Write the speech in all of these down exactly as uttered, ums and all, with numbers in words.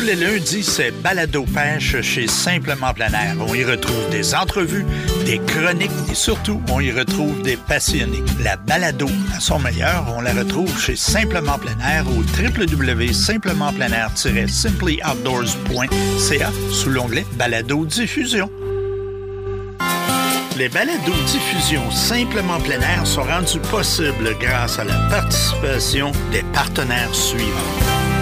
les lundis, c'est Balado Pêche chez Simplement Plein Air. On y retrouve des entrevues, des chroniques et surtout, on y retrouve des passionnés. La balado à son meilleur, on la retrouve chez Simplement Plein Air au w w w point simplement plein air tiret simply outdoors point c a sous l'onglet Balado Diffusion. Les balados-diffusions Simplement Plein Air sont rendus possibles grâce à la participation des partenaires suivants.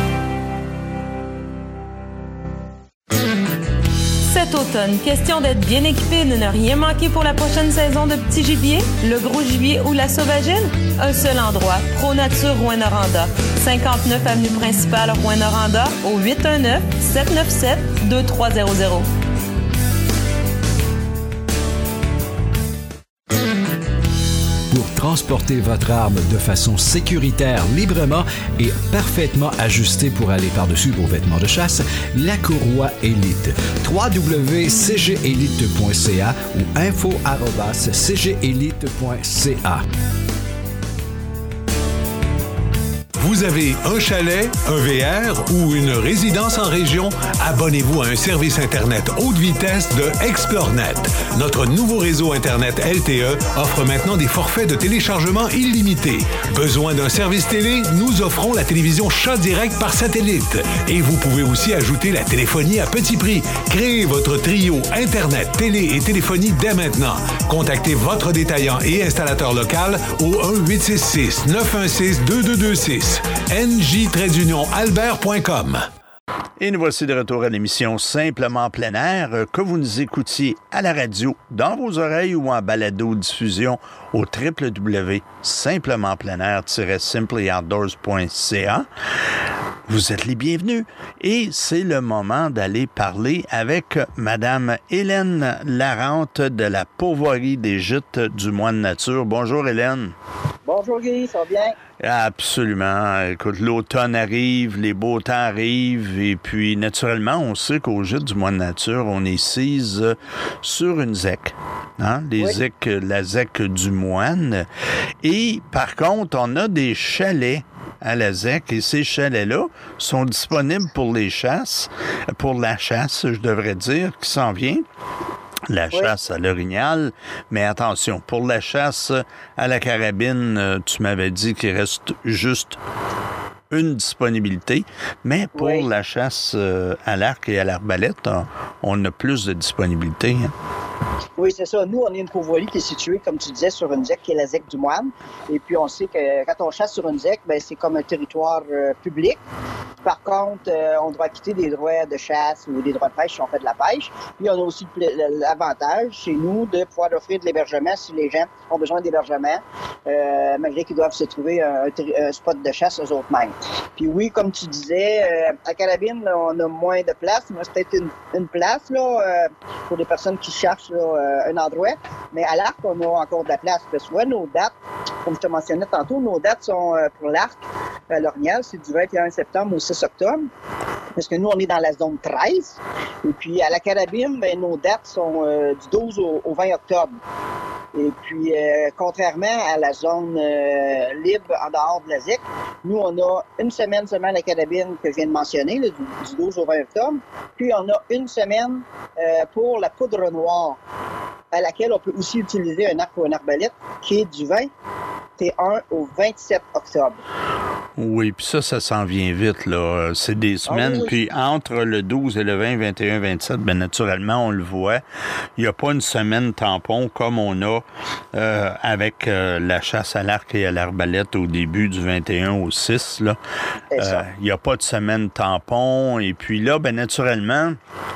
Cet automne, question d'être bien équipé et de ne rien manquer pour la prochaine saison de petit gibier, le gros gibier ou la sauvagine? Un seul endroit, ProNature Rouyn-Noranda. cinquante-neuf avenue principale Rouyn-Noranda au huit un neuf, sept neuf sept, deux trois zéro zéro. Pour transporter votre arme de façon sécuritaire, librement et parfaitement ajustée pour aller par-dessus vos vêtements de chasse, la Courroie Élite. w w w point c g élite point c a ou info arobase c g élite point c a. Vous avez un chalet, un V R ou une résidence en région? Abonnez-vous à un service Internet haute vitesse de ExploreNet. Notre nouveau réseau Internet L T E offre maintenant des forfaits de téléchargement illimités. Besoin d'un service télé? Nous offrons la télévision Chat Direct par satellite. Et vous pouvez aussi ajouter la téléphonie à petit prix. Créez votre trio Internet, télé et téléphonie dès maintenant. Contactez votre détaillant et installateur local au un huit six six, neuf un six, deux deux deux six. n j union albert point com. Et nous voici de retour à l'émission Simplement Plein Air, que vous nous écoutiez à la radio, dans vos oreilles ou en balado-diffusion au w w w point simplement plein air tiret simply outdoors point c a. Vous êtes les bienvenus et c'est le moment d'aller parler avec Madame Hélène Larente de la Pourvoirie des Gîtes du Moine Nature. Bonjour Hélène. Bonjour Guy, ça va bien? Absolument. Écoute, l'automne arrive, les beaux temps arrivent et puis naturellement, on sait qu'au Gîte du Moine Nature, on est sise sur une zec. Hein? Les oui. zec, la zec du Moine. Et par contre, on a des chalets à la zec et ces chalets-là sont disponibles pour les chasses, pour la chasse, je devrais dire, qui s'en vient. La oui. chasse à l'orignal, mais attention, pour la chasse à la carabine, tu m'avais dit qu'il reste juste une disponibilité, mais pour oui. la chasse à l'arc et à l'arbalète, on a plus de disponibilité. Hein? Oui, c'est ça. Nous, on est une pourvoirie qui est située, comme tu disais, sur une zec qui est la zec du Moine. Et puis, on sait que quand on chasse sur une zec, ben, c'est comme un territoire euh, public. Par contre, euh, on doit quitter des droits de chasse ou des droits de pêche si on fait de la pêche. Puis, on a aussi l'avantage chez nous de pouvoir offrir de l'hébergement si les gens ont besoin d'hébergement, euh, malgré qu'ils doivent se trouver un, un spot de chasse eux autres mêmes. Puis oui, comme tu disais, euh, à Carabine, là, on a moins de place. Moi, c'est peut-être une, une place là, euh, pour des personnes qui cherchent là, euh, un endroit. Mais à l'arc, on a encore de la place. Parce que ouais, nos dates, comme je te mentionnais tantôt, nos dates sont euh, pour l'arc à l'Orignal, c'est du vingt et un septembre au six octobre. Parce que nous, on est dans la zone treize. Et puis, à la Carabine, ben, nos dates sont euh, du douze au, au vingt octobre. Et puis, euh, contrairement à la zone euh, libre en dehors de la zec, nous, on a une semaine seulement à la Carabine que je viens de mentionner, là, du, du douze au vingt octobre. Puis, on a une semaine euh, pour la poudre noire, à laquelle on peut aussi utiliser un arc ou un arbalète, qui est du vingt et un au vingt-sept octobre. Oui, puis ça, ça s'en vient vite, là. C'est des semaines, ah, oui. Puis entre le douze et le vingt, vingt et un, vingt-sept, bien naturellement, on le voit, il n'y a pas une semaine tampon comme on a euh, avec euh, la chasse à l'arc et à l'arbalète au début du vingt et un au six, là. Euh, il n'y a pas de semaine tampon, et puis là, bien naturellement,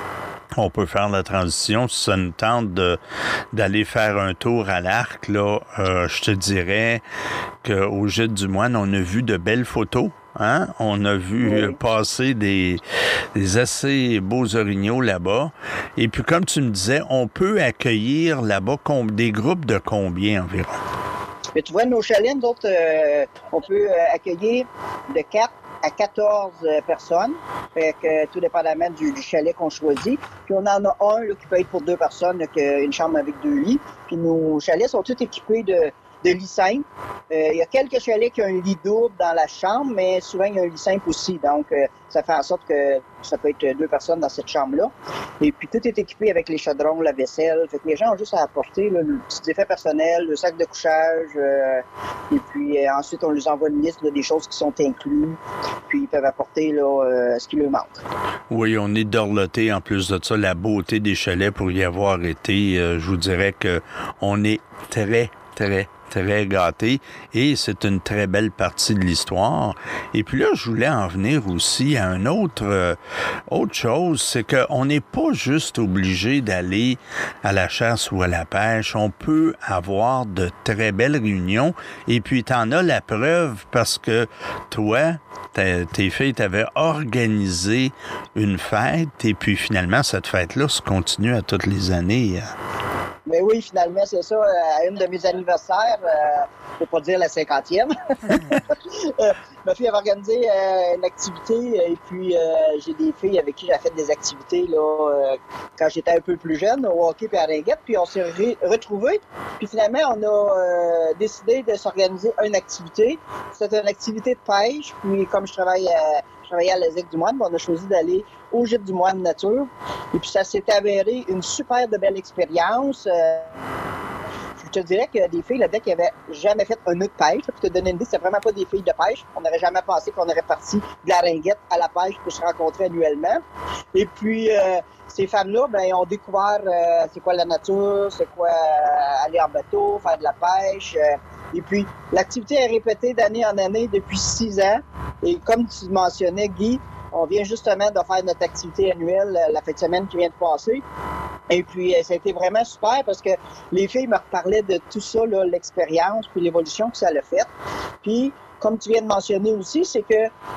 on peut faire la transition. Si ça nous tente de, d'aller faire un tour à l'arc, là, euh, je te dirais qu'au Gîte du Moine, on a vu de belles photos. Hein? On a vu oui. passer des, des assez beaux orignaux là-bas. Et puis, comme tu me disais, on peut accueillir là-bas com- des groupes de combien environ? Mais tu vois, nos chalets, nous autres, euh, on peut accueillir de quatre à quatorze personnes, fait que, tout dépendamment du, du chalet qu'on choisit. Puis on en a un là, qui peut être pour deux personnes, là, qui a une chambre avec deux lits. Puis nos chalets sont tous équipés de, de lit simple. Euh, il y a quelques chalets qui ont un lit double dans la chambre, mais souvent, il y a un lit simple aussi. Donc, euh, ça fait en sorte que ça peut être deux personnes dans cette chambre-là. Et puis, tout est équipé avec les chaudrons, la vaisselle. Fait que les gens ont juste à apporter là, le petit effet personnel, le sac de couchage. Euh, et puis, euh, ensuite, on leur envoie une liste là, des choses qui sont incluses. Puis, ils peuvent apporter là, euh, ce qui leur manque. Oui, on est dorloté. En plus de ça, la beauté des chalets pour y avoir été, euh, je vous dirais que on est très, très, très gâtés et c'est une très belle partie de l'histoire. Et puis là, je voulais en venir aussi à une autre, euh, autre chose, c'est qu'on n'est pas juste obligé d'aller à la chasse ou à la pêche. On peut avoir de très belles réunions et puis t'en as la preuve parce que toi, tes filles t'avaient organisé une fête et puis finalement, cette fête-là se continue à toutes les années. Mais oui, finalement, c'est ça. À une de mes anniversaires, euh, pour pas dire la cinquantième, euh, ma fille avait organisé euh, une activité et puis euh, j'ai des filles avec qui j'ai fait des activités là euh, quand j'étais un peu plus jeune, au hockey puis à ringuette, puis on s'est re- retrouvés. Puis finalement, on a euh, décidé de s'organiser une activité. C'était une activité de pêche. Puis comme je travaille à, je travaillais à l'A S E C du Moine, on a choisi d'aller au Gîte du Moine Nature. Et puis ça s'est avéré une super de belle expérience. Euh, je te dirais que des filles là-dedans qui n'avaient jamais fait un nœud de pêche, pour te donner une idée, c'était vraiment pas des filles de pêche. On n'aurait jamais pensé qu'on aurait parti de la ringuette à la pêche pour se rencontrer annuellement. Et puis, euh, ces femmes-là, ben, ont découvert euh, c'est quoi la nature, c'est quoi euh, aller en bateau, faire de la pêche. Euh, et puis, l'activité est répétée d'année en année depuis six ans. Et comme tu mentionnais, Guy, on vient justement de faire notre activité annuelle la fin de semaine qui vient de passer. Et puis, ça a été vraiment super parce que les filles me reparlaient de tout ça, là, l'expérience puis l'évolution que ça a fait. Puis, comme tu viens de mentionner aussi, c'est que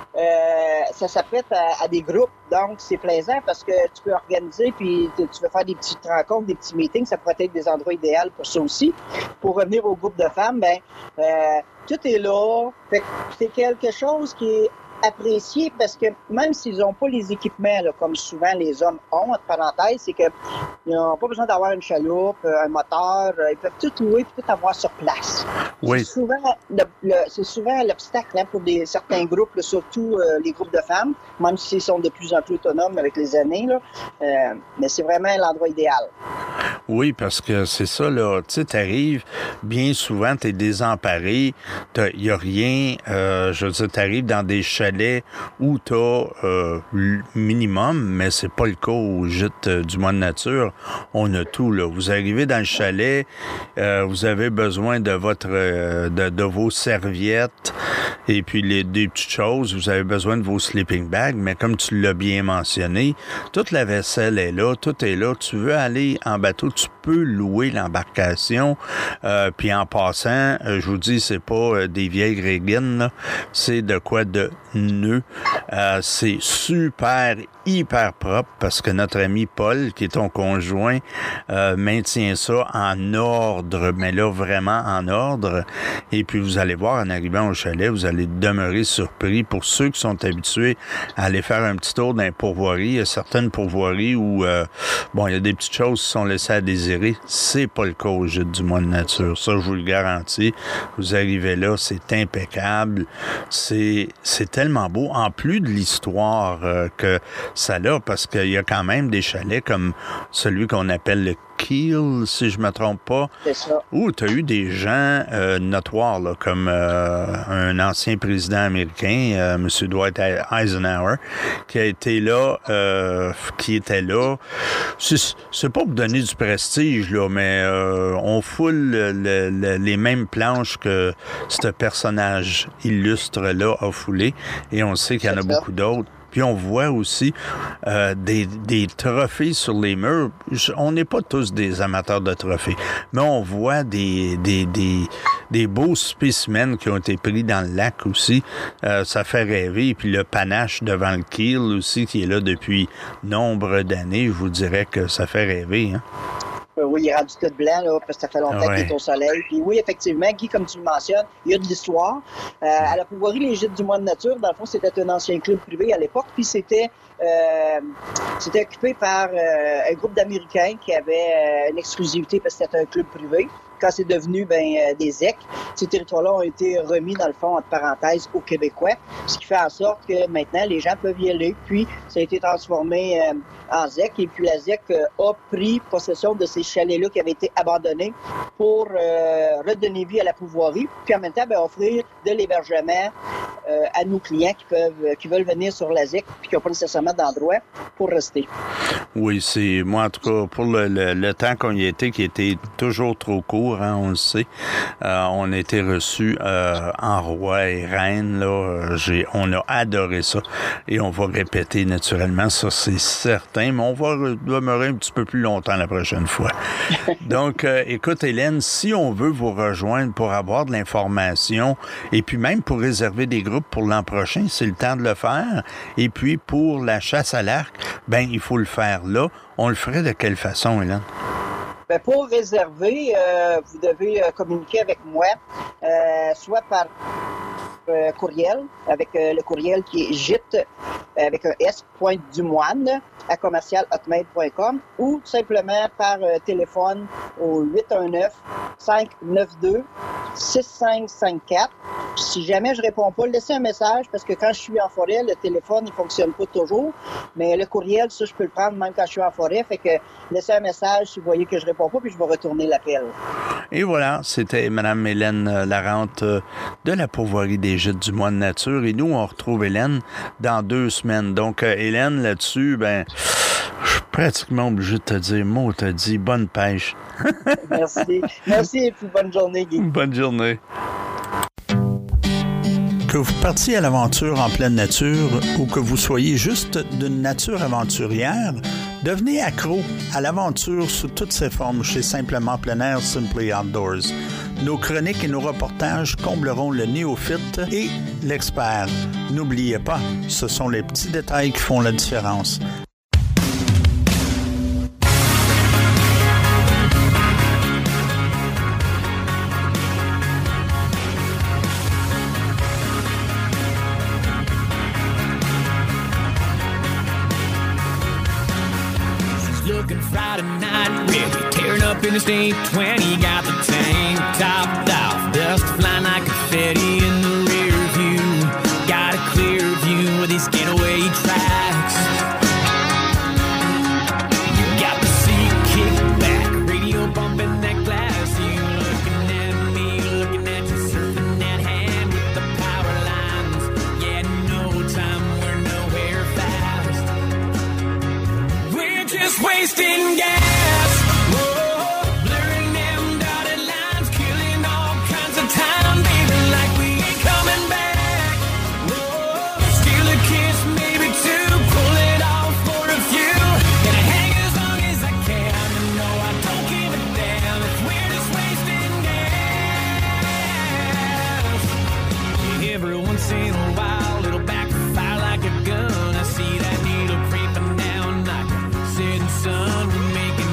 euh, ça s'apprête à, à des groupes. Donc, c'est plaisant parce que tu peux organiser puis tu, tu veux faire des petites rencontres, des petits meetings. Ça pourrait être des endroits idéaux pour ça aussi. Pour revenir au groupe de femmes, ben euh, tout est là. Fait que c'est quelque chose qui est apprécié parce que même s'ils n'ont pas les équipements là, comme souvent les hommes ont, entre parenthèses, c'est qu'ils n'ont pas besoin d'avoir une chaloupe, un moteur, ils peuvent tout louer et tout avoir sur place. Oui. C'est souvent, le, le, c'est souvent l'obstacle hein, pour des, certains groupes, là, surtout euh, les groupes de femmes, même s'ils sont de plus en plus autonomes avec les années, là, euh, mais c'est vraiment l'endroit idéal. Oui, parce que c'est ça, là, tu sais, t'arrives, bien souvent, t'es désemparé, il n'y a rien, euh, je veux dire, t'arrives dans des chalets où t'as euh, le minimum, mais c'est pas le cas au gîte euh, du Moine Nature, on a tout, là. Vous arrivez dans le chalet, euh, vous avez besoin de votre, euh, de, de vos serviettes, et puis les, des petites choses, vous avez besoin de vos sleeping bags, mais comme tu l'as bien mentionné, toute la vaisselle est là, tout est là, tu veux aller en bateau, tu peux louer l'embarcation, euh, puis en passant, euh, je vous dis, c'est pas euh, des vieilles régines, là, c'est de quoi de neuf. Euh, c'est super, hyper propre parce que notre ami Paul, qui est ton conjoint, euh, maintient ça en ordre, mais là, vraiment en ordre. Et puis, vous allez voir, en arrivant au chalet, vous allez demeurer surpris. Pour ceux qui sont habitués à aller faire un petit tour dans les pourvoiries, il y a certaines pourvoiries où, euh, bon, il y a des petites choses qui sont laissées à désirer. C'est pas le cas au Gîte du Moine Nature. Ça, je vous le garantis. Vous arrivez là, c'est impeccable. C'est, c'est tellement beau. En plus de l'histoire euh, que ça a, parce qu'il y a quand même des chalets comme celui qu'on appelle le Kiel, si je me trompe pas, c'est ça. Où tu as eu des gens euh, notoires, là, comme euh, un ancien président américain, euh, M. Dwight Eisenhower, qui a été là, euh, qui était là. C'est, c'est pas pour donner du prestige, là, mais euh, on foule le, le, les mêmes planches que ce personnage illustre-là a foulé, et on sait qu'il y en a c'est beaucoup ça. D'autres. Puis on voit aussi euh, des, des trophées sur les murs. On n'est pas tous des amateurs de trophées, mais on voit des, des, des, des beaux spécimens qui ont été pris dans le lac aussi. Euh, ça fait rêver. Et puis le panache devant le Kiel aussi, qui est là depuis nombre d'années, je vous dirais que ça fait rêver. Hein? Oui, il est rendu tout blanc, là, parce que ça fait longtemps ouais. qu'il est au soleil. Puis oui, effectivement, Guy, comme tu le mentionnes, il y a de l'histoire. Euh, à la pourvoirie Les Gîtes du Moine Nature, dans le fond, c'était un ancien club privé à l'époque, puis c'était euh, c'était occupé par euh, un groupe d'Américains qui avait euh, une exclusivité parce que c'était un club privé. quand c'est devenu ben, euh, des Z E C, ces territoires-là ont été remis, dans le fond, entre parenthèses, aux Québécois, ce qui fait en sorte que maintenant, les gens peuvent y aller. Puis, ça a été transformé euh, en Z E C, et puis la Z E C euh, a pris possession de ces chalets-là qui avaient été abandonnés pour euh, redonner vie à la pourvoirie, puis en même temps, ben, offrir de l'hébergement euh, à nos clients qui peuvent, qui veulent venir sur la Z E C, puis qui n'ont pas nécessairement d'endroit pour rester. Oui, c'est moi, en tout cas, pour le, le, le temps qu'on y était, qui était toujours trop court, hein, on le sait, euh, on a été reçus euh, en roi et reine, là, j'ai, on a adoré ça, et on va répéter naturellement, ça c'est certain, mais on va demeurer un petit peu plus longtemps la prochaine fois. Donc, euh, écoute, Hélène, si on veut vous rejoindre pour avoir de l'information, et puis même pour réserver des groupes pour l'an prochain, c'est le temps de le faire, et puis pour la chasse à l'arc, ben il faut le faire là. On le ferait de quelle façon, Hélène? Ben pour réserver, euh, vous devez euh, communiquer avec moi, euh, soit par euh, courriel, avec euh, le courriel qui est gîte, avec un S, point dumoine, à commercial hotmail point com, ou simplement par euh, téléphone au huit un neuf, cinq neuf deux, six cinq cinq quatre. Si jamais je réponds pas, laissez un message, parce que quand je suis en forêt, le téléphone, il fonctionne pas toujours, mais le courriel, ça, je peux le prendre même quand je suis en forêt, fait que laissez un message si vous voyez que je réponds pas, puis je vais retourner l'appel. Et voilà, c'était Mme Hélène Larente de la Pourvoirie des Gîtes du Moine Nature, et nous, on retrouve Hélène dans deux semaines. Donc, euh, Hélène, là-dessus, ben, je suis pratiquement obligé de te dire, mot t'a dit, bonne pêche. Merci. Merci, et puis bonne journée, Guy. Bonne journée. Que vous partiez à l'aventure en pleine nature ou que vous soyez juste d'une nature aventurière, devenez accro à l'aventure sous toutes ses formes chez Simplement Plein Air Simply Outdoors. Nos chroniques et nos reportages combleront le néophyte et l'expert. N'oubliez pas, ce sont les petits détails qui font la différence. Friday night, really tearing up Interstate twenty, got the tank topped off, dust flying like confetti in the rear view. Got a clear view of these getaway tracks. You got the seat kicked back, radio bumping that glass. You looking at me, looking at you, surfing that hand with the power lines. Yeah, no time, we're nowhere fast. We're just wasting gas. In a while, it'll backfire like a gun. I see that needle creeping down like a setting sun. We're making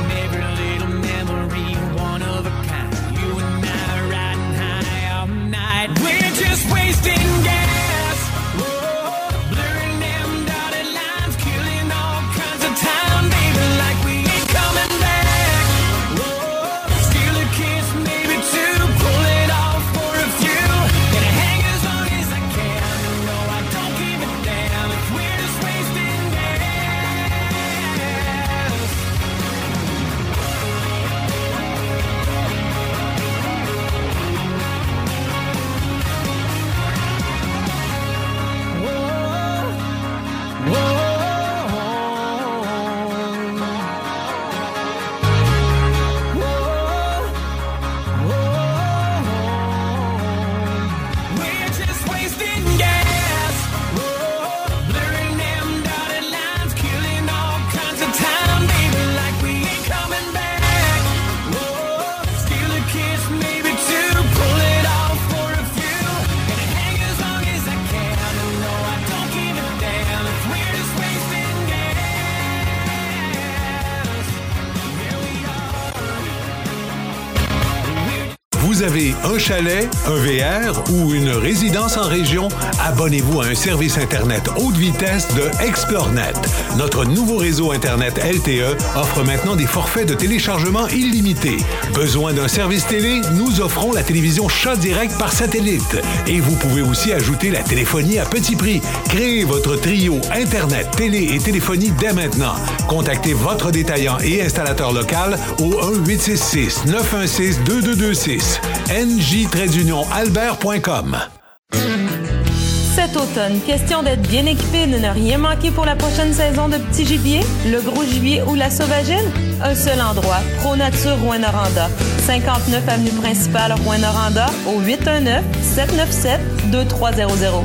Vous avez un chalet, un V R ou une résidence en région? Abonnez-vous à un service Internet haute vitesse de ExploreNet. Notre nouveau réseau Internet L T E offre maintenant des forfaits de téléchargement illimités. Besoin d'un service télé? Nous offrons la télévision Chat Direct par satellite. Et vous pouvez aussi ajouter la téléphonie à petit prix. Créez votre trio Internet, télé et téléphonie dès maintenant. Contactez votre détaillant et installateur local au un huit six six neuf un six deux deux deux six. N J albert point com. Cet automne, question d'être bien équipé et de ne rien manquer pour la prochaine saison de Petit Gibier, le Gros Gibier ou la Sauvagine? Un seul endroit, Pro Nature Rouyn-Noranda. cinquante-neuf avenue principale Rouyn-Noranda au huit un neuf sept neuf sept deux trois zéro zéro.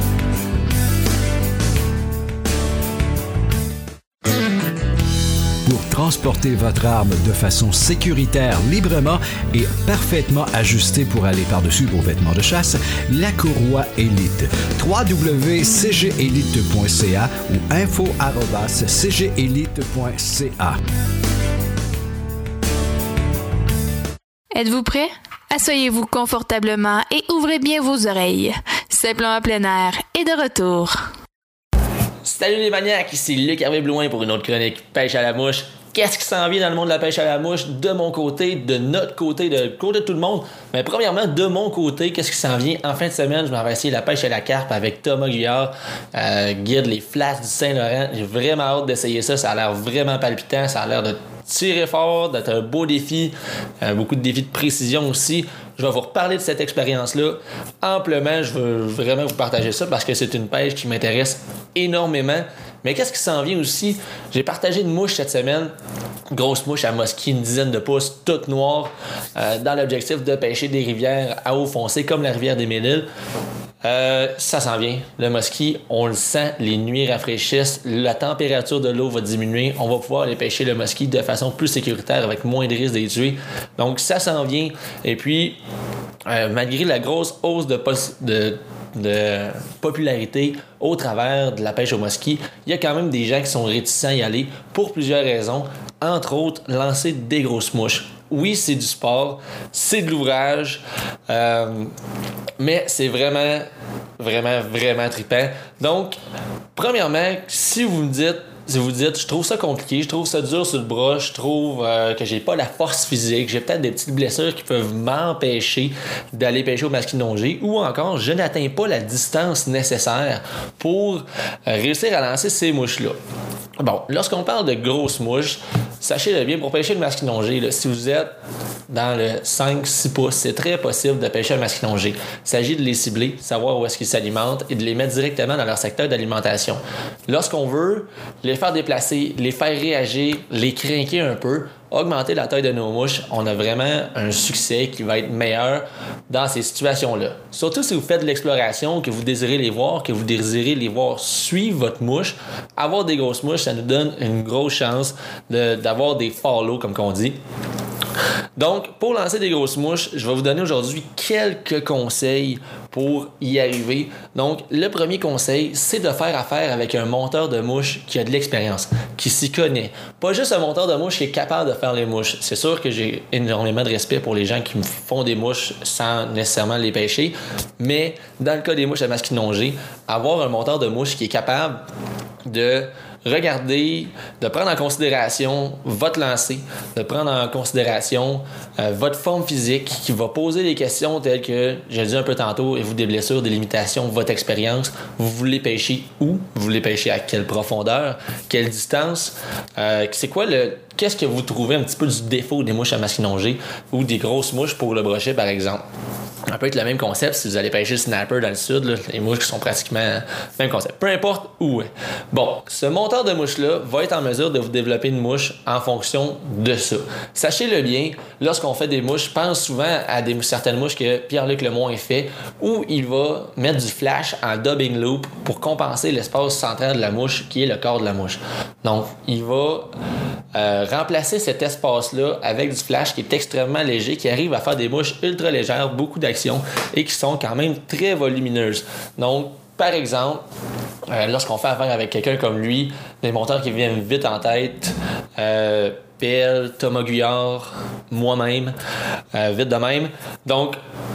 Pour transporter votre arme de façon sécuritaire, librement et parfaitement ajustée pour aller par-dessus vos vêtements de chasse, la Courroie Élite. w w w point c g élite point c a ou info arobase c g élite point c a. Êtes-vous prêt? Asseyez-vous confortablement et ouvrez bien vos oreilles. Simplement plein air est de retour. Salut les maniaques, ici Luc Hervé Blouin pour une autre chronique Pêche à la mouche. Qu'est-ce qui s'en vient dans le monde de la pêche à la mouche de mon côté, de notre côté, de côté de tout le monde? Mais premièrement, de mon côté, qu'est-ce qui s'en vient en fin de semaine? Je m'en vais essayer la pêche à la carpe avec Thomas Guillard, euh, guide les flats du Saint-Laurent. J'ai vraiment hâte d'essayer ça, ça a l'air vraiment palpitant, ça a l'air de tirer fort, d'être un beau défi, euh, beaucoup de défis de précision aussi. Je vais vous reparler de cette expérience-là amplement. Je veux vraiment vous partager ça parce que c'est une pêche qui m'intéresse énormément. Mais qu'est-ce qui s'en vient aussi? J'ai partagé une mouche cette semaine, grosse mouche à mosquée, une dizaine de pouces, toute noire, euh, dans l'objectif de pêcher des rivières à eau foncée comme la rivière des Mille-Îles. Euh, ça s'en vient. Le muskie, on le sent, les nuits rafraîchissent, la température de l'eau va diminuer, on va pouvoir aller pêcher le muskie de façon plus sécuritaire avec moins de risques d'y tuer. Donc ça s'en vient. Et puis, euh, malgré la grosse hausse de, pos- de, de popularité au travers de la pêche au muskie, il y a quand même des gens qui sont réticents à y aller pour plusieurs raisons. Entre autres, lancer des grosses mouches. Oui, c'est du sport, c'est de l'ouvrage, euh, mais c'est vraiment, vraiment, vraiment trippant. Donc, premièrement, si vous me dites, si vous dites, je trouve ça compliqué, je trouve ça dur sur le bras, je trouve euh, que j'ai pas la force physique, j'ai peut-être des petites blessures qui peuvent m'empêcher d'aller pêcher au masquinongé, ou encore, je n'atteins pas la distance nécessaire pour euh, réussir à lancer ces mouches-là. Bon, lorsqu'on parle de grosses mouches, sachez-le bien, pour pêcher le masquinongé, là, si vous êtes dans le cinq six pouces, c'est très possible de pêcher un masquinongé. Il s'agit de les cibler, savoir où est-ce qu'ils s'alimentent et de les mettre directement dans leur secteur d'alimentation. Lorsqu'on veut les faire déplacer, les faire réagir, les crinquer un peu, augmenter la taille de nos mouches, on a vraiment un succès qui va être meilleur dans ces situations-là. Surtout si vous faites de l'exploration, que vous désirez les voir, que vous désirez les voir suivre votre mouche, avoir des grosses mouches, ça nous donne une grosse chance de, d'avoir des follow, comme qu'on dit. Donc, pour lancer des grosses mouches, je vais vous donner aujourd'hui quelques conseils pour y arriver. Donc, le premier conseil, c'est de faire affaire avec un monteur de mouches qui a de l'expérience, qui s'y connaît. Pas juste un monteur de mouches qui est capable de faire les mouches. C'est sûr que j'ai énormément de respect pour les gens qui me font des mouches sans nécessairement les pêcher, mais dans le cas des mouches à masquinongé, avoir un monteur de mouches qui est capable de regarder, de prendre en considération votre lancer, de prendre en considération euh, votre forme physique, qui va poser des questions telles que, je l'ai dit un peu tantôt, avez-vous des blessures, des limitations, votre expérience, vous voulez pêcher où, vous voulez pêcher à quelle profondeur, quelle distance, euh, c'est quoi le... Qu'est-ce que vous trouvez un petit peu du défaut des mouches à masquinongé ou des grosses mouches pour le brochet, par exemple? Ça peut être le même concept si vous allez pêcher le snapper dans le sud, là, les mouches qui sont pratiquement le même concept. Peu importe où. Bon, ce monteur de mouches-là va être en mesure de vous développer une mouche en fonction de ça. Sachez-le bien, lorsqu'on fait des mouches, je pense souvent à des, certaines mouches que Pierre-Luc Lemoyne fait, où il va mettre du flash en dubbing loop pour compenser l'espace central de la mouche qui est le corps de la mouche. Donc, il va euh, remplacer cet espace-là avec du flash qui est extrêmement léger, qui arrive à faire des mouches ultra légères, beaucoup d'action et qui sont quand même très volumineuses. Donc, par exemple, euh, lorsqu'on fait affaire avec quelqu'un comme lui, des monteurs qui viennent vite en tête, euh, P L, Thomas Guyard, moi-même, euh, vite de même. Donc,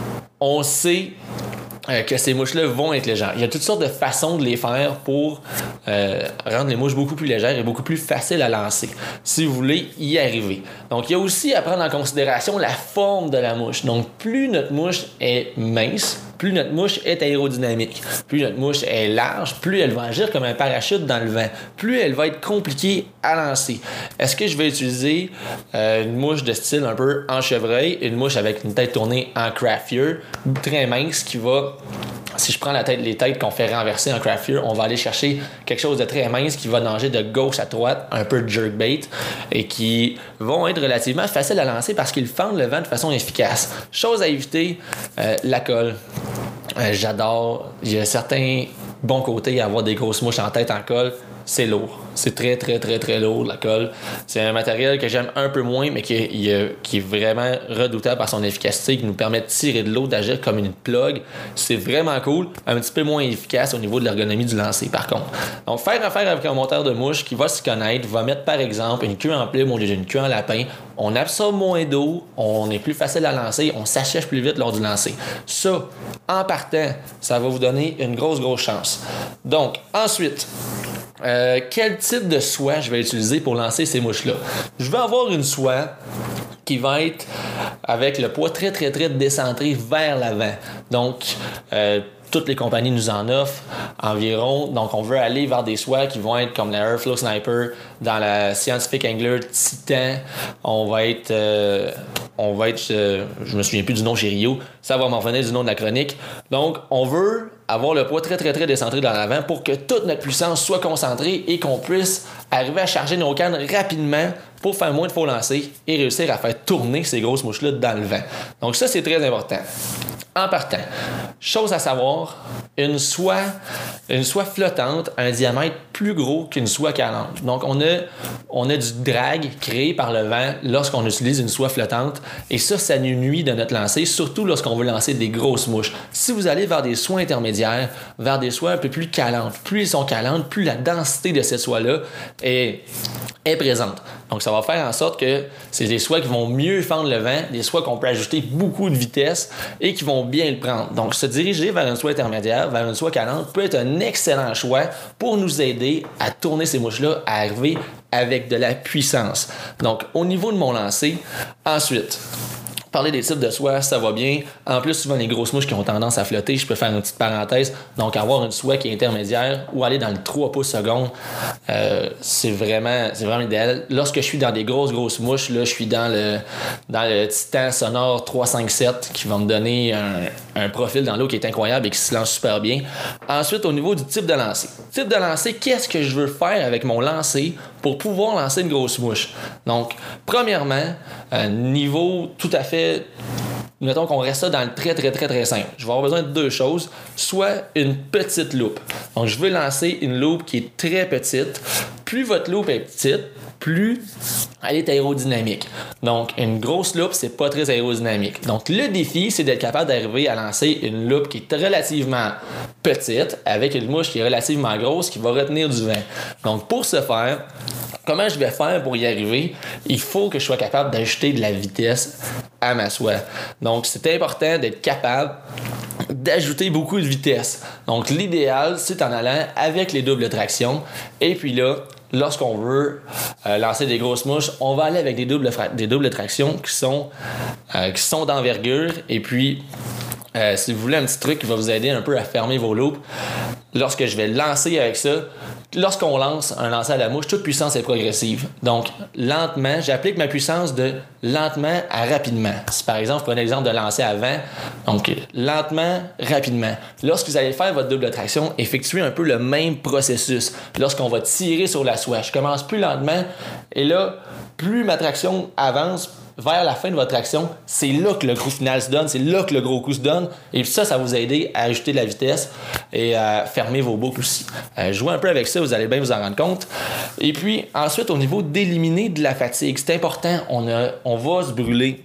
on sait euh, que ces mouches-là vont être légères. Il y a toutes sortes de façons de les faire pour euh, rendre les mouches beaucoup plus légères et beaucoup plus faciles à lancer, si vous voulez y arriver. Donc, il y a aussi à prendre en considération la forme de la mouche. Donc, plus notre mouche est mince, plus notre mouche est aérodynamique. Plus notre mouche est large, plus elle va agir comme un parachute dans le vent. Plus elle va être compliquée à lancer. Est-ce que je vais utiliser euh, une mouche de style un peu en chevreuil, une mouche avec une tête tournée en craft-fear, très mince qui va... Si je prends la tête, les têtes qu'on fait renverser en craft-fear, on va aller chercher quelque chose de très mince qui va nager de gauche à droite, un peu de jerkbait, et qui vont être relativement faciles à lancer parce qu'ils fendent le vent de façon efficace. Chose à éviter, euh, la colle. Euh, j'adore. Il y a certains bons côtés à avoir des grosses mouches en tête en colle. C'est lourd. C'est très, très, très, très lourd, la colle. C'est un matériel que j'aime un peu moins, mais qui est, qui est vraiment redoutable par son efficacité, qui nous permet de tirer de l'eau, d'agir comme une plug. C'est vraiment cool. Un petit peu moins efficace au niveau de l'ergonomie du lancer, par contre. Donc, faire affaire avec un monteur de mouche qui va s'y connaître, va mettre, par exemple, une queue en plume au lieu d'une queue en lapin. On absorbe moins d'eau, on est plus facile à lancer, on s'achève plus vite lors du lancer. Ça, en partant, ça va vous donner une grosse, grosse chance. Donc, ensuite... Euh, quel type de soie je vais utiliser pour lancer ces mouches-là? Je vais avoir une soie qui va être avec le poids très, très, très décentré vers l'avant. Donc, euh, toutes les compagnies nous en offrent environ. Donc, on veut aller vers des soies qui vont être comme la Airflow Sniper, dans la Scientific Angler Titan. On va être... Euh, on va être... Euh, je me souviens plus du nom chez Rio. Ça va m'en revenir du nom de la chronique. Donc, on veut avoir le poids très, très, très décentré dans l'avant pour que toute notre puissance soit concentrée et qu'on puisse arriver à charger nos cannes rapidement pour faire moins de faux lancers et réussir à faire tourner ces grosses mouches-là dans le vent. Donc, ça, c'est très important. En partant, chose à savoir, une soie, une soie flottante a un diamètre plus gros qu'une soie calante. Donc, on a, on a du drag créé par le vent lorsqu'on utilise une soie flottante. Et ça, ça nous nuit de notre lancer, surtout lorsqu'on veut lancer des grosses mouches. Si vous allez vers des soies intermédiaires, vers des soies un peu plus calantes, plus elles sont calantes, plus la densité de cette soie-là est, est présente. Donc, ça va faire en sorte que c'est des soies qui vont mieux fendre le vent, des soies qu'on peut ajouter beaucoup de vitesse et qui vont bien le prendre. Donc, se diriger vers une soie intermédiaire, vers une soie calante, peut être un excellent choix pour nous aider à tourner ces mouches-là, à arriver avec de la puissance. Donc, au niveau de mon lancer, ensuite... Parler des types de soie, ça va bien. En plus, souvent, les grosses mouches qui ont tendance à flotter, je peux faire une petite parenthèse. Donc, avoir une soie qui est intermédiaire ou aller dans le trois pouces secondes, euh, c'est vraiment, c'est vraiment idéal. Lorsque je suis dans des grosses, grosses mouches, là, je suis dans le, dans le Titan Sonore trois cent cinquante-sept qui va me donner un, un profil dans l'eau qui est incroyable et qui se lance super bien. Ensuite, au niveau du type de lancer. Type de lancer, qu'est-ce que je veux faire avec mon lancer pour pouvoir lancer une grosse mouche? Donc, premièrement, euh, niveau tout à fait mettons qu'on reste ça dans le très, très, très, très simple. Je vais avoir besoin de deux choses. Soit une petite loupe. Donc, je veux lancer une loupe qui est très petite. Plus votre loupe est petite, plus elle est aérodynamique. Donc, une grosse loupe, c'est pas très aérodynamique. Donc, le défi, c'est d'être capable d'arriver à lancer une loupe qui est relativement petite, avec une mouche qui est relativement grosse, qui va retenir du vent. Donc, pour ce faire, comment je vais faire pour y arriver? Il faut que je sois capable d'ajouter de la vitesse à ma soie. Donc, c'est important d'être capable d'ajouter beaucoup de vitesse. Donc, l'idéal, c'est en allant avec les doubles tractions. Et puis là, lorsqu'on veut euh, lancer des grosses mouches, on va aller avec des doubles, fra- des doubles tractions qui sont, euh, qui sont d'envergure. Et puis, euh, si vous voulez un petit truc qui va vous aider un peu à fermer vos loupes, lorsque je vais lancer avec ça, lorsqu'on lance un lancer à la mouche, toute puissance est progressive. Donc, lentement, j'applique ma puissance de lentement à rapidement. Si par exemple, je prends l'exemple de lancer à vent, donc lentement, rapidement. Lorsque vous allez faire votre double traction, effectuez un peu le même processus. Lorsqu'on va tirer sur la soie, je commence plus lentement et là, plus ma traction avance, vers la fin de votre action, c'est là que le coup final se donne, c'est là que le gros coup se donne. Et ça, ça va vous aider à ajouter de la vitesse et à fermer vos boucles aussi. Euh, jouez un peu avec ça, vous allez bien vous en rendre compte. Et puis, ensuite, au niveau d'éliminer de la fatigue, c'est important, on, a, on va se brûler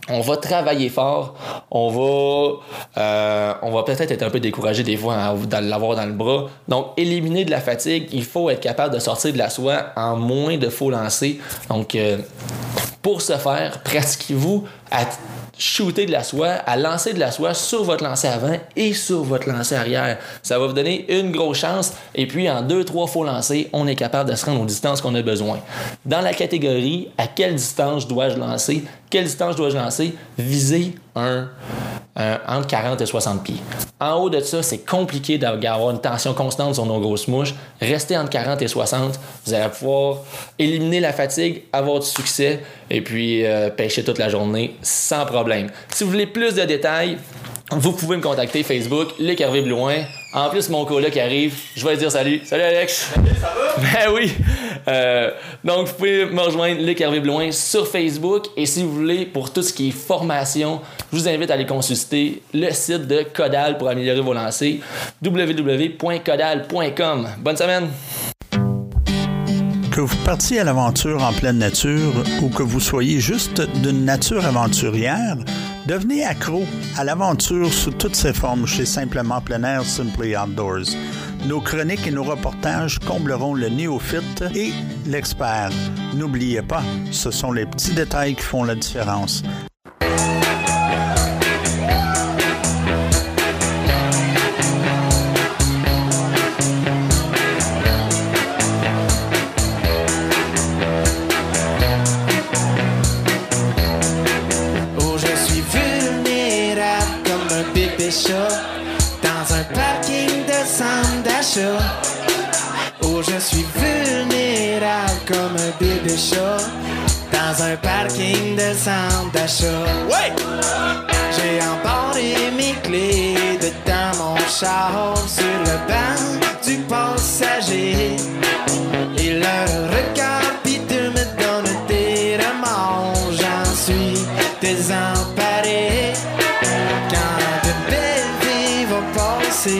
On va travailler fort, on va, euh, on va peut-être être un peu découragé des fois à, à l'avoir dans le bras. Donc, éliminer de la fatigue, il faut être capable de sortir de la soie en moins de faux lancers. Donc, euh, pour ce faire, pratiquez-vous à shooter de la soie, à lancer de la soie sur votre lancer avant et sur votre lancer arrière. Ça va vous donner une grosse chance et puis en deux, trois faux lancers, on est capable de se rendre aux distances qu'on a besoin. Dans la catégorie, à quelle distance dois-je lancer? Quelle distance dois-je lancer? Visez un, un entre quarante et soixante pieds. En haut de ça, c'est compliqué d'avoir une tension constante sur nos grosses mouches. Restez entre quarante et soixante, vous allez pouvoir éliminer la fatigue, avoir du succès et puis euh, pêcher toute la journée sans problème. Si vous voulez plus de détails, vous pouvez me contacter Facebook, Luc Hervé Blouin. En plus, mon coloc qui arrive, je vais lui dire salut. Salut Alex! Salut, ça va? Ben oui! Euh, donc, vous pouvez me rejoindre, Luc Hervé Blouin, sur Facebook. Et si vous voulez, pour tout ce qui est formation, je vous invite à aller consulter le site de Codal pour améliorer vos lancers, w w w point codal point com. Bonne semaine! Que vous partiez à l'aventure en pleine nature ou que vous soyez juste d'une nature aventurière, devenez accro à l'aventure sous toutes ses formes chez Simplement Plein Air Simply Outdoors. Nos chroniques et nos reportages combleront le néophyte et l'expert. N'oubliez pas, ce sont les petits détails qui font la différence. Dans un parking de centre d'achat, oh je suis vulnérable comme un bébé chat. Dans un parking de centre d'achat, ouais! J'ai emporté mes clés de dans mon char sur le banc du passager. Et le regard piteux me donne des remords, j'en suis désemparé. Sur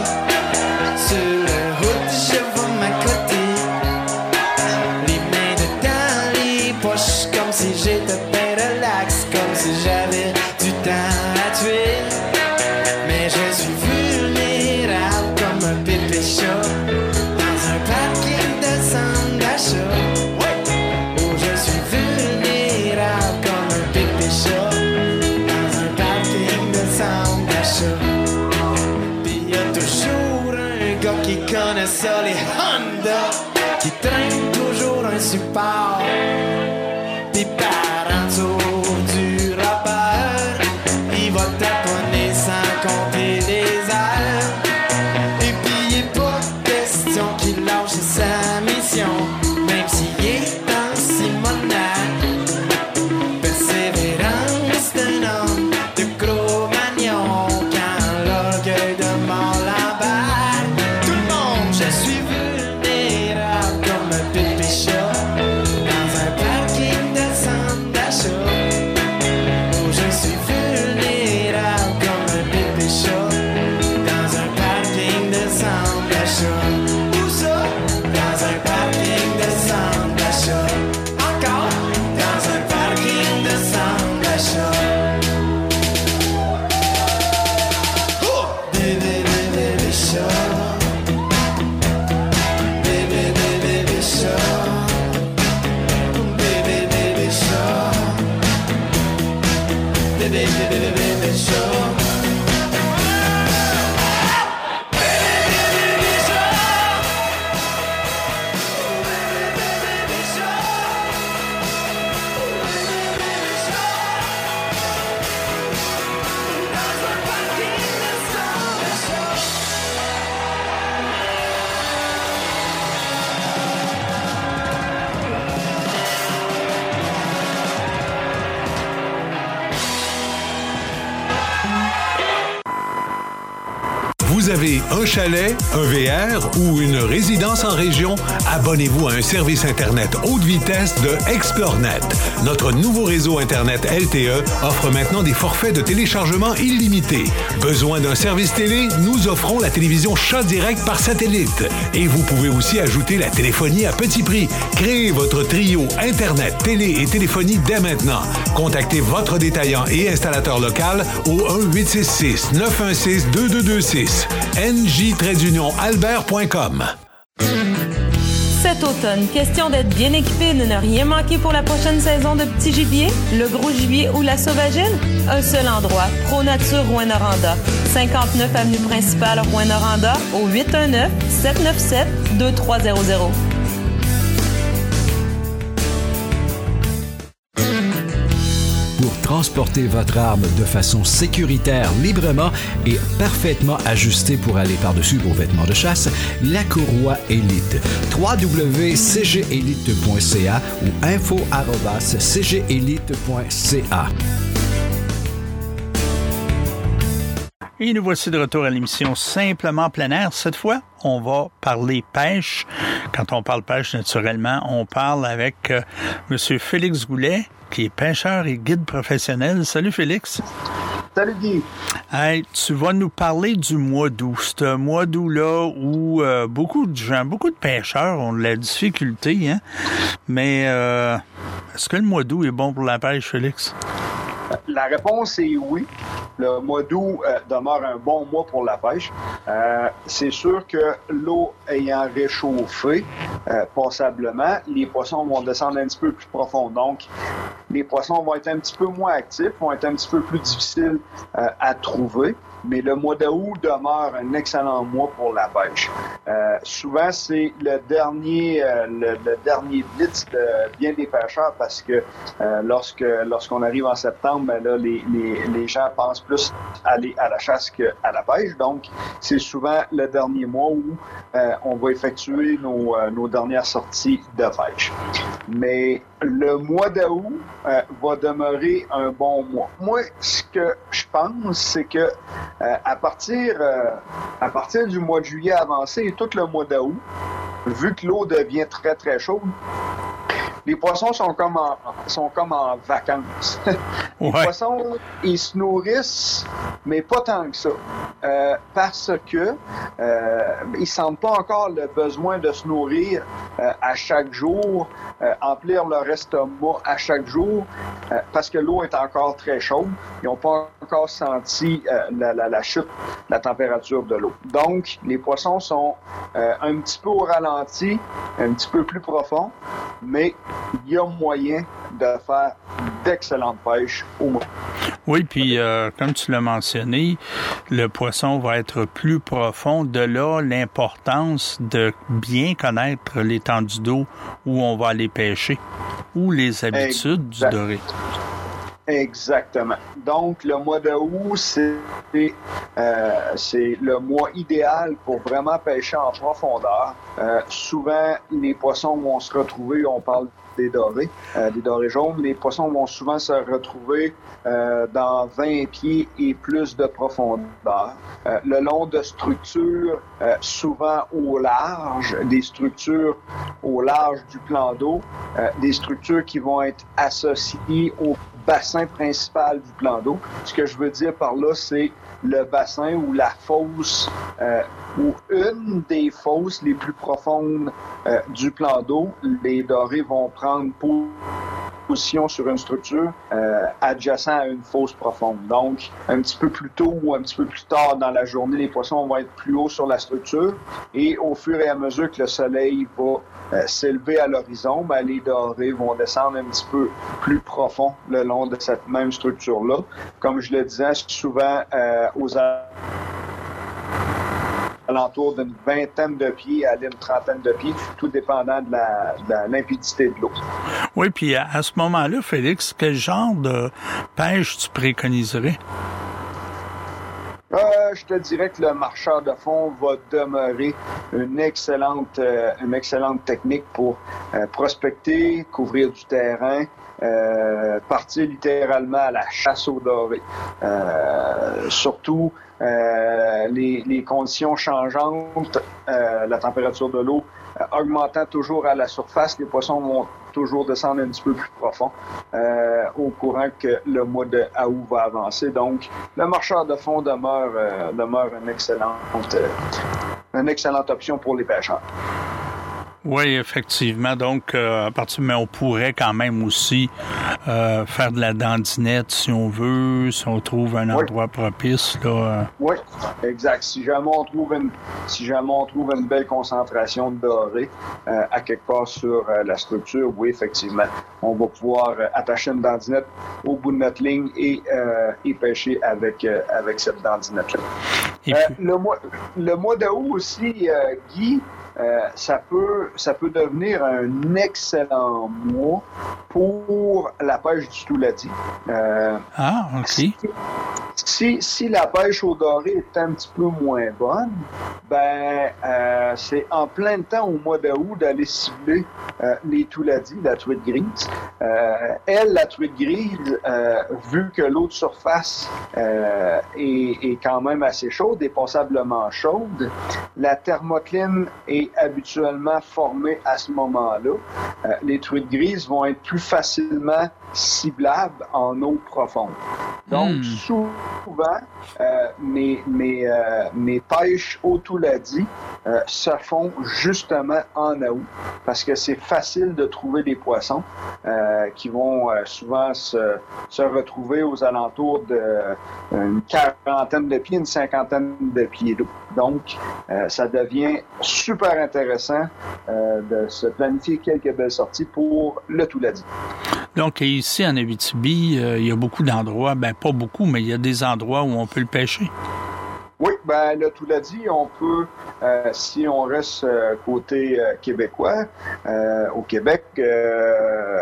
le route, je vais m'accoter, les mains dedans les poches, comme si j'étais bien relax, comme si j'avais du temps à tuer. Mais je suis vulnérable comme un pépé chat dans un parking de centre d'achat. Ouais. Oh, je suis vulnérable comme un pépé chat dans un parking de centre d'achat. Qui connaît ça, les Honda, qui traînent toujours un support. Pis par en dessous du rappeur, il va taponner sans compter les heures. Et puis il est pas question qu'il lâche sa mission, même s'il est en Simonac. Persévérance d'un homme de gros magnon quand l'orgueil de mort l'embarque. Je suis vulnérable comme un pépé chat dans un parking de centre d'achat. Oh, je suis vulnérable comme un pépé chat dans un parking de centre d'achat. Où ça? Dans un parking de centre d'achat. Encore? Dans un parking de centre d'achat. Oh! Bébé, bébé, bébé chat. Baby, baby, baby, baby, show. avez un chalet, un V R ou une résidence en région, abonnez-vous à un service Internet haute vitesse de ExploreNet. Notre nouveau réseau Internet L T E offre maintenant des forfaits de téléchargement illimités. Besoin d'un service télé? Nous offrons la télévision Chat Direct par satellite. Et vous pouvez aussi ajouter la téléphonie à petit prix. Créez votre trio Internet, télé et téléphonie dès maintenant. Contactez votre détaillant et installateur local au un huit six six neuf un six deux deux deux six. N J Trait-d'Union Albert point com. Cet automne, question d'être bien équipé et de ne rien manquer pour la prochaine saison de Petit Gibier, le Gros Gibier ou la Sauvagine? Un seul endroit, Pro Nature Rouyn-Noranda. cinquante-neuf avenue principale Rouyn-Noranda au huit un neuf sept neuf sept deux trois zéro zéro. Pour transporter votre arme de façon sécuritaire, librement et parfaitement ajustée pour aller par-dessus vos vêtements de chasse, la Courroie Élite. w w w point c g élite point c a ou info arobase c g élite point c a. Et nous voici de retour à l'émission Simplement plein air. Cette fois, on va parler pêche. Quand on parle pêche, naturellement, on parle avec euh, M. Félix Goulet, qui est pêcheur et guide professionnel. Salut Félix. Salut Guy. Hey, tu vas nous parler du mois d'août. C'est un mois d'août-là où euh, beaucoup de gens, beaucoup de pêcheurs ont de la difficulté, hein? Mais euh, est-ce que le mois d'août est bon pour la pêche, Félix? La réponse est oui. Le mois d'août euh, demeure un bon mois pour la pêche. Euh, c'est sûr que l'eau ayant réchauffé euh, passablement, les poissons vont descendre un petit peu plus profond. Donc, les poissons vont être un petit peu moins actifs, vont être un petit peu plus difficiles euh, à trouver. Mais le mois d'août demeure un excellent mois pour la pêche. Euh, souvent, c'est le dernier, euh, le, le dernier blitz de bien des pêcheurs parce que euh, lorsque lorsqu'on arrive en septembre, ben là, les, les, les gens pensent plus aller à la chasse qu'à la pêche. Donc, c'est souvent le dernier mois où euh, on va effectuer nos, euh, nos dernières sorties de pêche. Mais le mois d'août euh, va demeurer un bon mois. Moi, ce que je pense, c'est que Euh, à partir euh, à partir du mois de juillet avancé et tout le mois d'août, vu que l'eau devient très très chaude, les poissons sont comme en, sont comme en vacances. Les Ouais. poissons, ils se nourrissent, mais pas tant que ça. Euh, parce que euh, ils sentent pas encore le besoin de se nourrir euh, à chaque jour, euh, emplir leur estomac à chaque jour, euh, parce que l'eau est encore très chaude. Ils n'ont pas encore senti euh, la, la, la chute de la température de l'eau. Donc, les poissons sont euh, un petit peu au ralenti, un petit peu plus profond, mais il y a moyen de faire d'excellentes pêches au moins. Oui, puis euh, comme tu l'as mentionné, le poisson va être plus profond. De là, l'importance de bien connaître l'étendue d'eau où on va aller pêcher ou les habitudes Exact. du doré. Exactement. Donc, le mois d'août, c'est, euh, c'est le mois idéal pour vraiment pêcher en profondeur. Euh, souvent, les poissons vont se retrouver, on parle des dorés, euh, des dorés jaunes, les poissons vont souvent se retrouver euh, dans vingt pieds et plus de profondeur, euh, le long de structures euh, souvent au large, des structures au large du plan d'eau, euh, des structures qui vont être associées au bassin principal du plan d'eau. Ce que je veux dire par là, c'est le bassin ou la fosse euh, ou une des fosses les plus profondes euh, du plan d'eau. Les dorés vont prendre position sur une structure euh, adjacente à une fosse profonde. Donc, un petit peu plus tôt ou un petit peu plus tard dans la journée, les poissons vont être plus haut sur la structure et au fur et à mesure que le soleil va euh, s'élever à l'horizon, ben, les dorés vont descendre un petit peu plus profond le long de cette même structure-là. Comme je le disais, souvent euh, aux alentours d'une vingtaine de pieds à une trentaine de pieds, tout dépendant de la, de la limpidité de l'eau. Oui, puis à, à ce moment-là, Félix, quel genre de pêche tu préconiserais? Euh, je te dirais que le marcheur de fond va demeurer une excellente, euh, une excellente technique pour euh, prospecter, couvrir du terrain, euh, partir littéralement à la chasse aux dorés. Euh, surtout euh, les, les conditions changeantes, euh, la température de l'eau euh, augmentant toujours à la surface, les poissons vont toujours descendre un petit peu plus profond euh, au courant que le mois de août va avancer. Donc, le marcheur de fond demeure, euh, demeure une excellente, euh, une excellente option pour les pêcheurs. Oui, effectivement. Donc, euh, à partir mais on pourrait quand même aussi euh, faire de la dandinette si on veut, si on trouve un endroit oui. propice. Là, euh... Oui, exact. Si jamais on trouve une, si jamais on trouve une belle concentration de doré euh, à quelque part sur euh, la structure, oui, effectivement, on va pouvoir euh, attacher une dandinette au bout de notre ligne et, euh, et pêcher avec euh, avec cette dandinette-là. Euh, puis... Le mois, le mois d'août aussi, euh, Guy. Euh, ça peut ça peut devenir un excellent mois pour la pêche du touladi. Euh, ah, OK. Si, si, si la pêche au doré est un petit peu moins bonne, ben euh, c'est en plein temps au mois d'août d'aller cibler euh, les touladis, la truite grise. Euh, elle, la truite grise, euh, vu que l'eau de surface euh, est, est quand même assez chaude, est passablement chaude, la thermocline est habituellement formée à ce moment-là. Euh, les truites grises vont être plus facilement ciblables en eau profonde. Donc, mmh. souvent, euh, mes, mes, euh, mes pêches au touladi euh, se font justement en août parce que c'est facile de trouver des poissons euh, qui vont euh, souvent se, se retrouver aux alentours d'une quarantaine de pieds, une cinquantaine de pieds d'eau. Donc, euh, ça devient super intéressant euh, de se planifier quelques belles sorties pour le touladi. Donc, ici, en Abitibi, euh, il y a beaucoup d'endroits, ben pas beaucoup, mais il y a des endroits où on peut le pêcher. Oui, ben le touladi, on peut, euh, si on reste euh, côté euh, québécois, euh, au Québec, euh,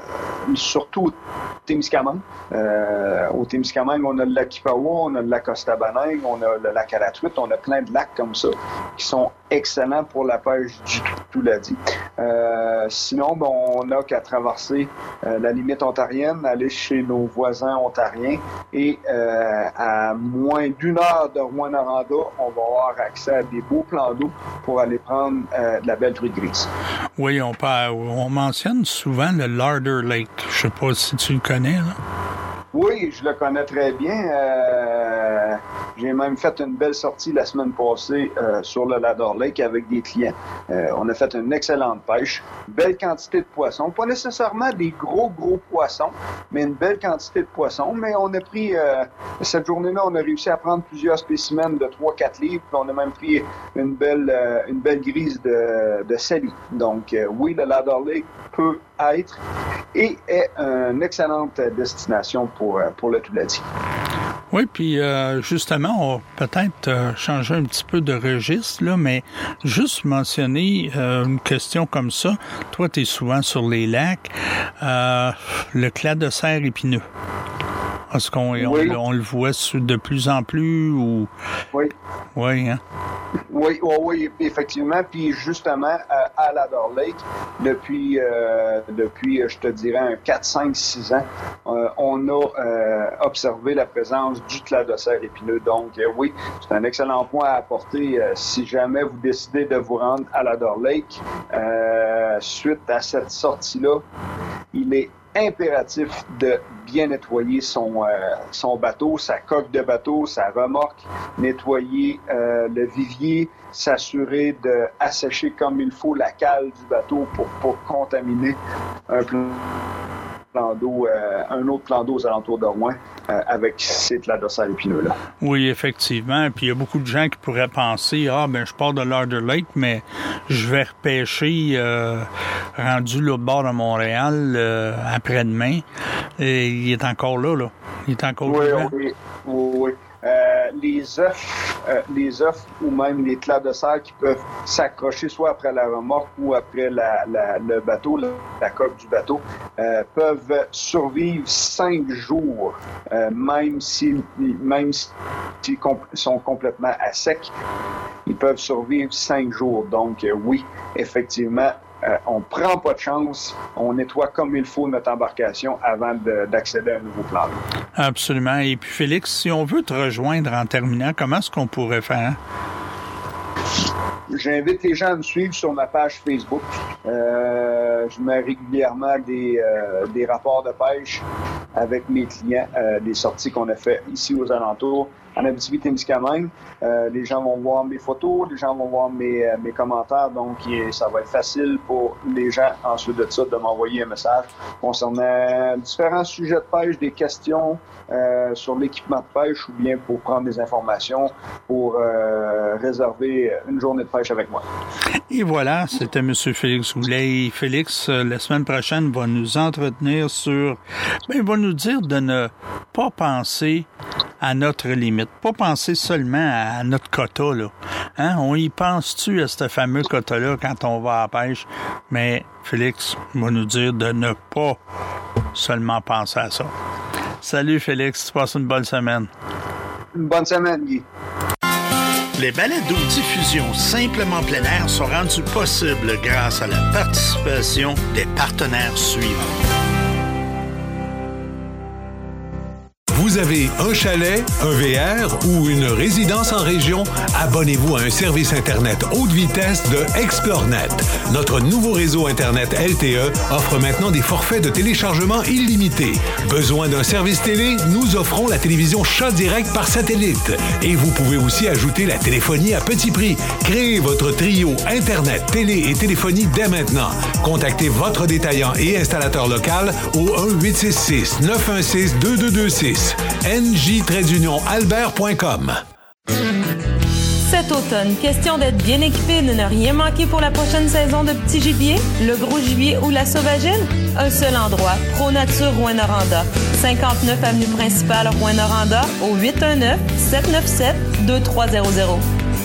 surtout au Témiscamingue. Euh, au Témiscamingue, on a le lac Kipawa, on a le lac Ostabanègue, on a le lac à la truite, on a plein de lacs comme ça qui sont excellents pour la pêche du touladi. Euh, sinon, ben, on n'a qu'à traverser euh, la limite ontarienne, aller chez nos voisins ontariens et euh, à moins d'une heure de Rouyn-Noranda, on va avoir accès à des beaux plans d'eau pour aller prendre euh, de la belle truite grise. Oui, on, parle, on mentionne souvent le Larder Lake. Je sais pas si tu le connais, là. Oui, je le connais très bien. Euh, j'ai même fait une belle sortie la semaine passée euh, sur le Larder Lake avec des clients. Euh, on a fait une excellente pêche, belle quantité de poissons. Pas nécessairement des gros, gros poissons, mais une belle quantité de poissons. Mais on a pris, euh, cette journée-là, on a réussi à prendre plusieurs spécimens de trois à quatre livres. Puis on a même pris une belle, euh, une belle grise de, de salis. Donc, euh, oui, le Larder Lake peut être et est une excellente destination pour, pour le touladi. Oui, puis euh, justement, on va peut-être euh, changer un petit peu de registre, là, mais juste mentionner euh, une question comme ça. Toi, tu es souvent sur les lacs. Euh, le clat de serre épineux. Est-ce qu'on oui. on, on le voit de plus en plus ou... Oui. Oui, hein? Oui, oui, oui, effectivement. Puis justement, euh, à Larder Lake, depuis, euh, depuis, je te dirais, un quatre, cinq, six ans, euh, on a euh, observé la présence du clat de serre épineux. Donc, euh, oui, c'est un excellent point à apporter euh, si jamais vous décidez de vous rendre à Larder Lake. Euh, suite à cette sortie-là, il est impératif de bien nettoyer son, euh, son bateau, sa coque de bateau, sa remorque, nettoyer euh, le vivier, s'assurer d'assécher comme il faut la cale du bateau pour pas contaminer un plan d'eau, euh, un autre plan d'eau aux alentours de Rouen euh, avec ces clats de serre épineux-là. Oui, effectivement. Puis il y a beaucoup de gens qui pourraient penser, ah, ben je pars de Larder Lake, mais je vais repêcher euh, rendu là au bord de Montréal euh, après-demain. Et il est encore là, là. Il est encore oui, vivant. Oui, oui, oui. Euh, les œufs, euh, les œufs ou même les clats de serre qui peuvent s'accrocher soit après la remorque ou après la, la, le bateau, la, la coque du bateau, euh, peuvent survivre cinq jours, euh, même s'ils même s'ils comp- sont complètement à sec, ils peuvent survivre cinq jours. Donc euh, oui, effectivement, euh, on ne prend pas de chance, on nettoie comme il faut notre embarcation avant de, d'accéder à un nouveau plan d'eau. Absolument. Et puis Félix, si on veut te rejoindre en terminant, comment est-ce qu'on pourrait faire? J'invite les gens à me suivre sur ma page Facebook. Euh, je mets régulièrement des, euh, des rapports de pêche avec mes clients, euh, des sorties qu'on a fait ici aux alentours. En Abitibi-Témiscamingue, euh, les gens vont voir mes photos, les gens vont voir mes, euh, mes commentaires, donc ça va être facile pour les gens ensuite de ça de m'envoyer un message concernant différents sujets de pêche, des questions euh, sur l'équipement de pêche ou bien pour prendre des informations pour euh, réserver une journée de pêche avec moi. Et voilà, c'était M. Félix Goulet. Et Félix, la semaine prochaine, va nous entretenir sur... Ben, il va nous dire de ne pas penser à notre limite. Pas penser seulement à notre quota, là. Hein? On y pense-tu à ce fameux quota-là quand on va à la pêche? Mais Félix va nous dire de ne pas seulement penser à ça. Salut Félix, tu passes une bonne semaine. Une bonne semaine, Guy. Les balados-diffusions Simplement plein air sont rendus possibles grâce à la participation des partenaires suivants. Vous avez un chalet, un V R ou une résidence en région? Abonnez-vous à un service Internet haute vitesse de ExploreNet. Notre nouveau réseau Internet L T E offre maintenant des forfaits de téléchargement illimités. Besoin d'un service télé? Nous offrons la télévision Chat Direct par satellite. Et vous pouvez aussi ajouter la téléphonie à petit prix. Créez votre trio Internet, télé et téléphonie dès maintenant. Contactez votre détaillant et installateur local au un huit six six neuf un six deux deux deux six. N J albert point com. Cet automne, question d'être bien équipé et de ne rien manquer pour la prochaine saison de petit gibier, le gros gibier ou la sauvagine? Un seul endroit, ProNature Rouyn-Noranda. cinquante-neuf avenue principale Rouyn-Noranda au huit un neuf sept neuf sept deux trois zéro zéro.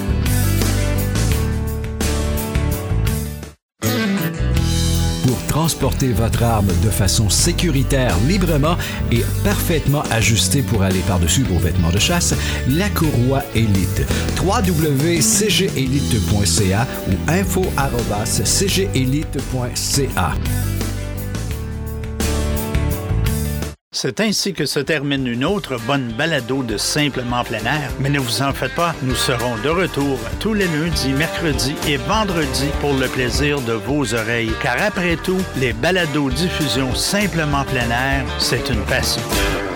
Pour transporter votre arme de façon sécuritaire, librement et parfaitement ajustée pour aller par-dessus vos vêtements de chasse, la courroie Élite. w w w point c g élite point c a ou info arobase c g élite point c a. C'est ainsi que se termine une autre bonne balado de Simplement plein air. Mais ne vous en faites pas, nous serons de retour tous les lundis, mercredis et vendredis pour le plaisir de vos oreilles. Car après tout, les balados diffusions Simplement plein air, c'est une passion.